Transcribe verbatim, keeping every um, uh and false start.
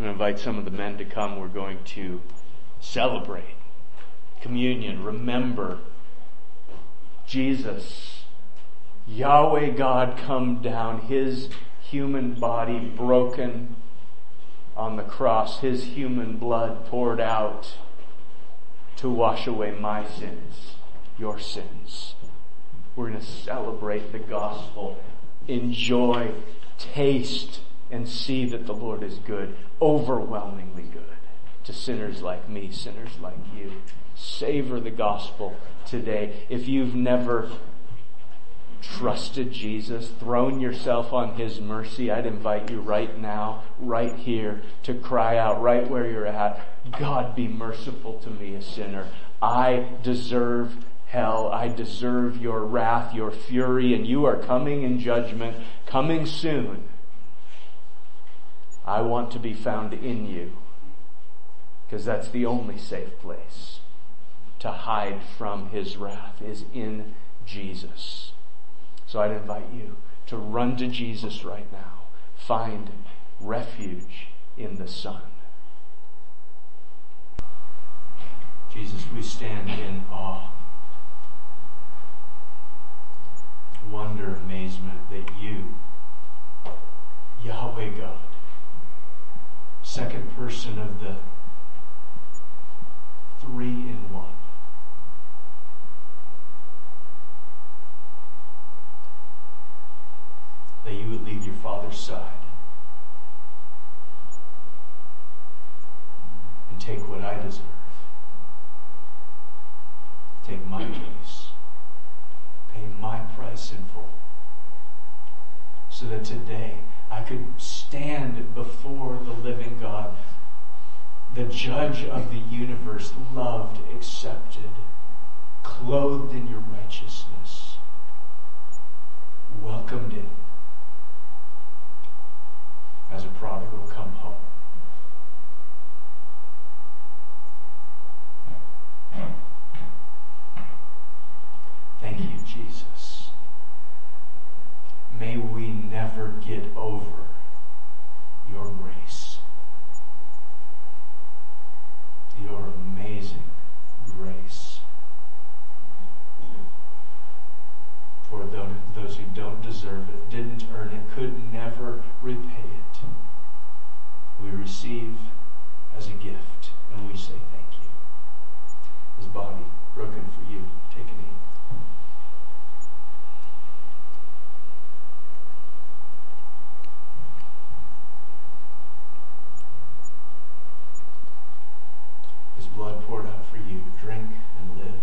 I'm going to invite some of the men to come. We're going to celebrate communion. Remember Jesus, Yahweh God, come down, His human body broken on the cross, His human blood poured out to wash away my sins, your sins. We're going to celebrate the gospel, enjoy, taste, and see that the Lord is good, overwhelmingly good, to sinners like me, sinners like you. Savor the gospel today. If you've never trusted Jesus, thrown yourself on His mercy, I'd invite you right now, right here, to cry out right where you're at, God, be merciful to me, a sinner. I deserve hell. I deserve your wrath, your fury, and you are coming in judgment, coming soon. I want to be found in you, because that's the only safe place to hide from His wrath, is in Jesus. So I'd invite you to run to Jesus right now. Find refuge in the Son. Jesus, we stand in awe, wonder, amazement that you, Yahweh God, second person of the three in one, that you would leave your Father's side and take what I deserve, take my place, pay my price in full, so that today I could stand before the living God, the judge of the universe, loved, accepted, clothed in your righteousness, welcomed in as a prodigal come home. Thank you, Jesus. May we never get over your grace, your amazing grace. For those who don't deserve it, didn't earn it, could never repay it, we receive as a gift, and we say thank you. His body broken for you. Take an eat. His blood poured out for you. Drink and live.